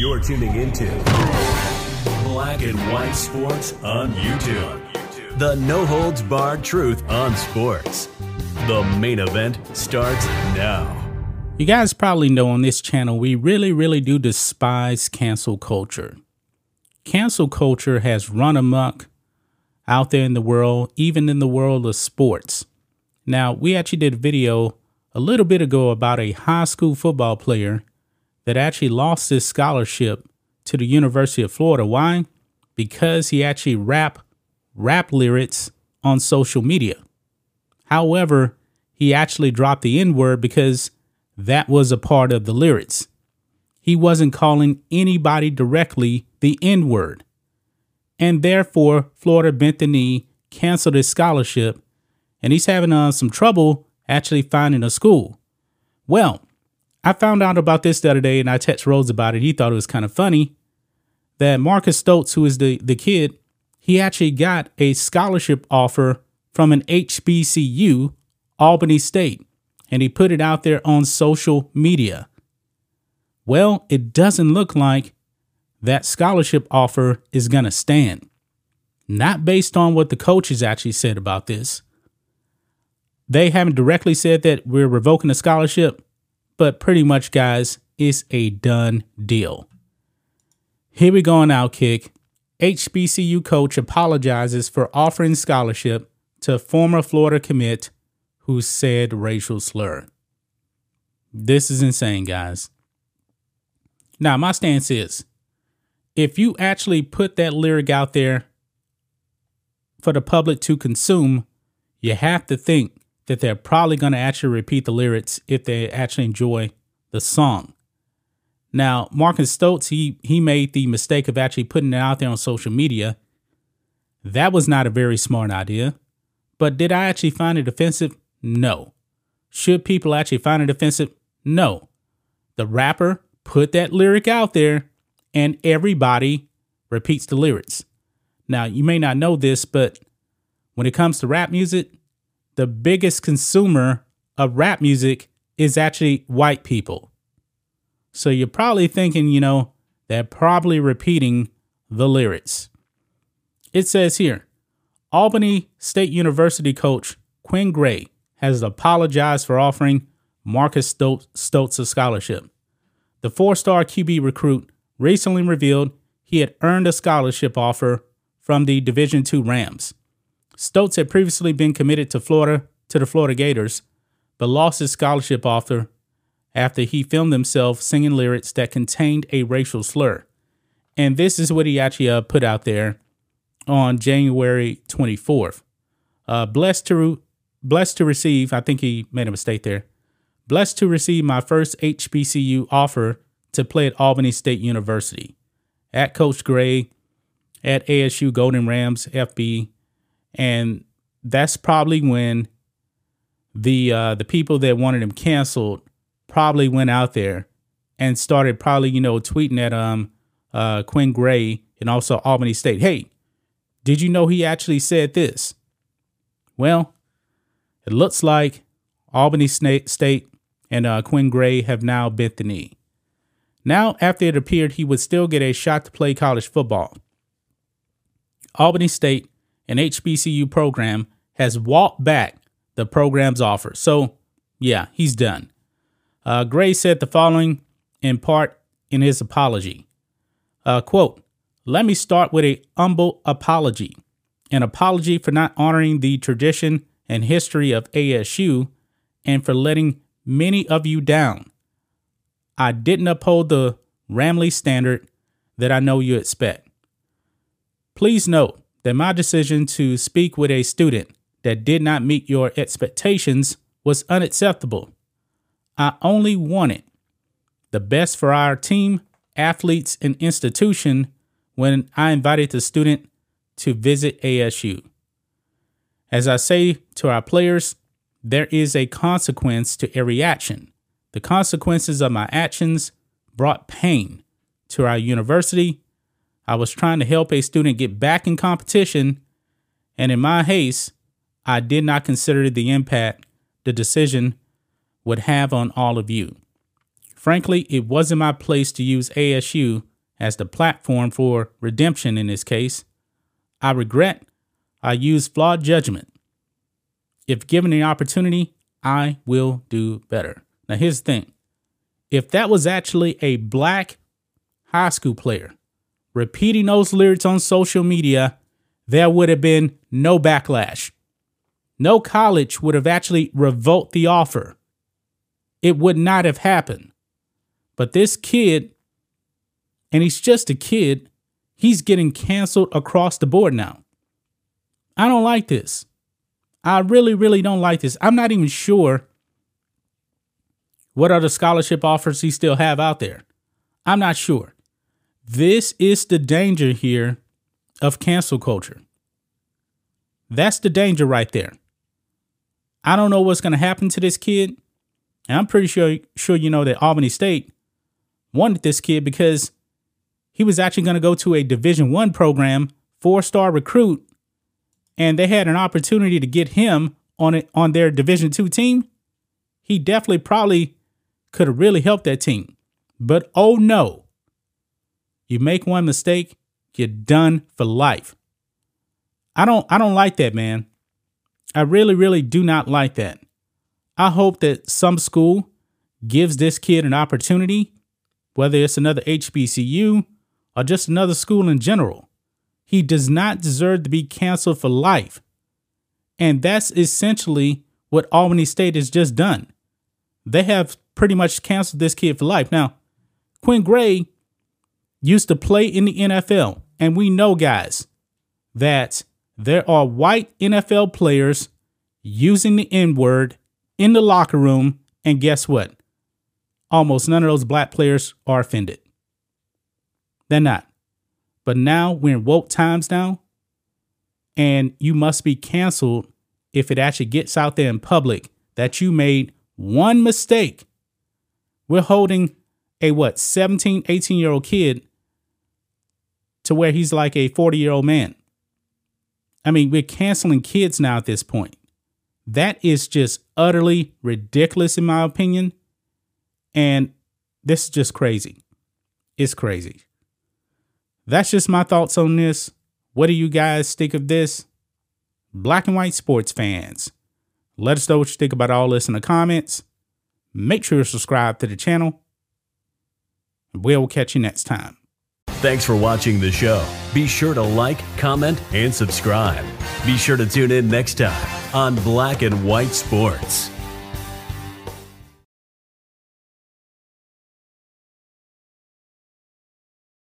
You're tuning into Black and White Sports on YouTube. The no-holds-barred truth on sports. The main event starts now. You guys probably know on this channel, we really do despise cancel culture. Cancel culture has run amok out there in the world, even in the world of sports. Now, we actually did a video a little bit ago about a high school football player that actually lost his scholarship to the University of Florida. Why? Because he actually rap lyrics on social media. However, he actually dropped the N-word because that was a part of the lyrics. He wasn't calling anybody directly the N-word. And therefore, Florida bent the knee, canceled his scholarship, and he's having some trouble actually finding a school. Well, I found out about this the other day, and I texted Rose about it. He thought it was kind of funny that Marcus Stokes, who is the kid, he actually got a scholarship offer from an HBCU, Albany State, and he put it out there on social media. Well, it doesn't look like that scholarship offer is going to stand. Not based on what the coaches actually said about this. They haven't directly said that we're revoking the scholarship, but pretty much, guys, it's a done deal. Here we go on Outkick. HBCU coach apologizes for offering scholarship to former Florida commit who said racial slur. This is insane, guys. Now, my stance is, if you actually put that lyric out there for the public to consume, you have to think that they're probably going to actually repeat the lyrics if they actually enjoy the song. Now, Marcus Stokes, he made the mistake of actually putting it out there on social media. That was not a very smart idea. But did I actually find it offensive? No. Should people actually find it offensive? No. The rapper put that lyric out there and everybody repeats the lyrics. Now, you may not know this, but when it comes to rap music, the biggest consumer of rap music is actually white people. So you're probably thinking, they're probably repeating the lyrics. It says here, Albany State University coach Quinn Gray has apologized for offering Marcus Stokes a scholarship. The 4-star QB recruit recently revealed he had earned a scholarship offer from the Division II Rams. Stokes had previously been committed to the Florida Gators, but lost his scholarship offer after he filmed himself singing lyrics that contained a racial slur. And this is what he actually put out there on January 24th. Blessed to receive, I think he made a mistake there. Blessed to receive my first HBCU offer to play at Albany State University. At Coach Gray, at ASU Golden Rams FB. And that's probably when the people that wanted him canceled probably went out there and started probably, tweeting at Quinn Gray and also Albany State. Hey, did you know he actually said this? Well, it looks like Albany State and Quinn Gray have now bent the knee. Now, after it appeared he would still get a shot to play college football, Albany State, an HBCU program, has walked back the program's offer. So, yeah, he's done. Gray said the following in part in his apology. Quote, "Let me start with a humble apology. An apology for not honoring the tradition and history of ASU and for letting many of you down. I didn't uphold the Ramley standard that I know you expect. Please note that my decision to speak with a student that did not meet your expectations was unacceptable. I only wanted the best for our team, athletes, and institution when I invited the student to visit ASU. As I say to our players, there is a consequence to every action. The consequences of my actions brought pain to our university. I was trying to help a student get back in competition, and in my haste, I did not consider the impact the decision would have on all of you. Frankly, it wasn't my place to use ASU as the platform for redemption in this case. I regret I used flawed judgment. If given the opportunity, I will do better. Now, here's the thing. If that was actually a black high school player repeating those lyrics on social media, there would have been no backlash. No college would have actually revoked the offer. It would not have happened. But this kid, and he's just a kid, he's getting canceled across the board now. I don't like this. I really, really don't like this. I'm not even sure what other scholarship offers he still have out there. I'm not sure. This is the danger here of cancel culture. That's the danger right there. I don't know what's going to happen to this kid. And I'm pretty sure you know that Albany State wanted this kid because he was actually going to go to a Division I program, 4-star recruit, and they had an opportunity to get him on their Division II team. He definitely probably could have really helped that team. But oh no, you make one mistake, you're done for life. I don't like that, man. I really, really do not like that. I hope that some school gives this kid an opportunity, whether it's another HBCU or just another school in general. He does not deserve to be canceled for life. And that's essentially what Albany State has just done. They have pretty much canceled this kid for life. Now, Quinn Gray used to play in the NFL. And we know, guys, that there are white NFL players using the N-word in the locker room. And guess what? Almost none of those black players are offended. They're not. But now we're in woke times now, and you must be canceled if it actually gets out there in public that you made one mistake. We're holding a 17, 18-year-old kid to where he's like a 40-year-old man. I mean, we're canceling kids now at this point. That is just utterly ridiculous in my opinion. And this is just crazy. It's crazy. That's just my thoughts on this. What do you guys think of this? Black and white sports fans, let us know what you think about all this in the comments. Make sure to subscribe to the channel. We'll catch you next time. Thanks for watching the show. Be sure to like, comment, and subscribe. Be sure to tune in next time on Black and White Sports.